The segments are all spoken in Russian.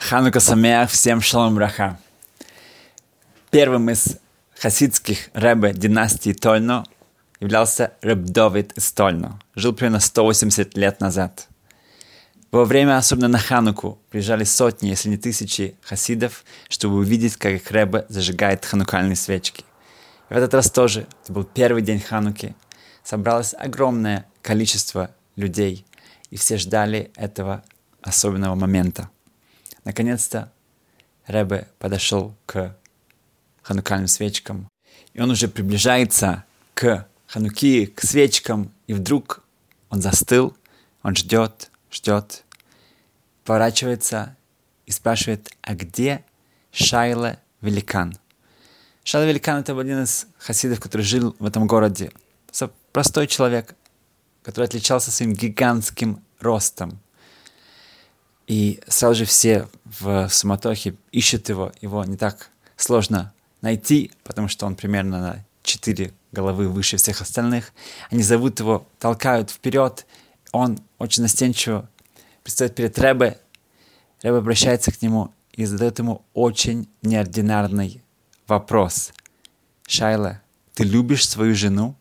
Ханука Самеах, всем шалом браха. Первым из хасидских ребе династии Тольно являлся Реб Довид из Тольно. Жил примерно 180 лет назад. Во время, особенно на Хануку, приезжали сотни, если не тысячи хасидов, чтобы увидеть, как их ребе зажигает ханукальные свечки. И в этот раз тоже, это был первый день Хануки, собралось огромное количество людей, и все ждали этого особенного момента. Наконец-то ребе подошел к ханукальным свечкам, и он уже приближается к хануки, к свечкам, и вдруг он застыл, он ждет, поворачивается и спрашивает, а где Шайле Великан? Шайле Великан — это один из хасидов, который жил в этом городе. Это простой человек, который отличался своим гигантским ростом. И сразу же все в суматохе ищут его. Его не так сложно найти, потому что он примерно на 4 головы выше всех остальных. Они зовут его, толкают вперед. Он очень застенчиво предстает перед ребе. Ребе обращается к нему и задает ему очень неординарный вопрос. «Шайле, ты любишь свою жену?»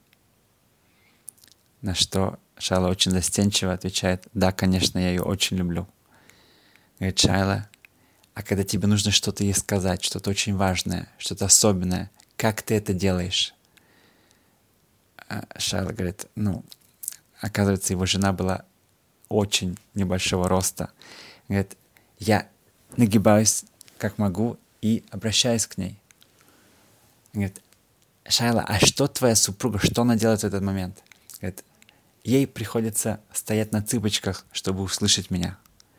На что Шайле очень застенчиво отвечает: «Да, конечно, я ее очень люблю». Говорит: «Шайле, а когда тебе нужно что-то ей сказать, что-то очень важное, что-то особенное, как ты это делаешь?» Шайле говорит: оказывается, его жена была очень небольшого роста. Говорит: я нагибаюсь как могу и обращаюсь к ней. Говорит: «Шайле, а что твоя супруга, что она делает в этот момент?» Говорит: ей приходится стоять на цыпочках, чтобы услышать меня.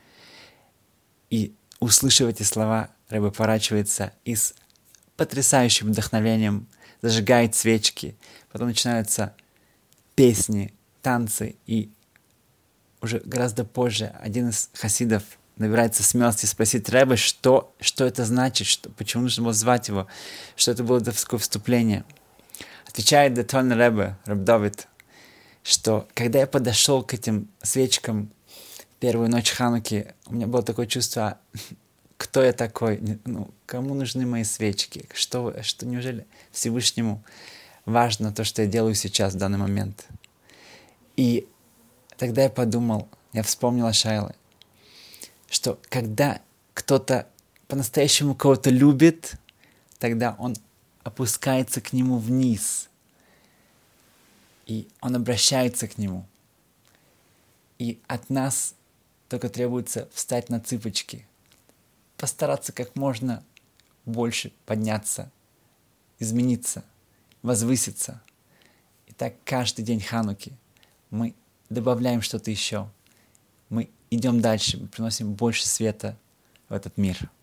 И, услышав эти слова, ребе поворачивается и с потрясающим вдохновением зажигает свечки. Потом начинаются песни, танцы, и уже гораздо позже один из хасидов набирается смелости спросить ребе, что это значит, почему нужно было звать его, что это было за такое вступление. Отвечает Детольный ребе, Реб Довид, что когда я подошел к этим свечкам первую ночь Хануки, у меня было такое чувство: кто я такой, кому нужны мои свечки, что неужели Всевышнему важно то, что я делаю сейчас, в данный момент. И тогда я подумал, я вспомнил о Шайле, что когда кто-то по-настоящему кого-то любит, тогда он опускается к нему вниз, и он обращается к нему. И от нас только требуется встать на цыпочки, постараться как можно больше подняться, измениться, возвыситься. И так каждый день Хануки мы добавляем что-то еще. Мы идем дальше, мы приносим больше света в этот мир.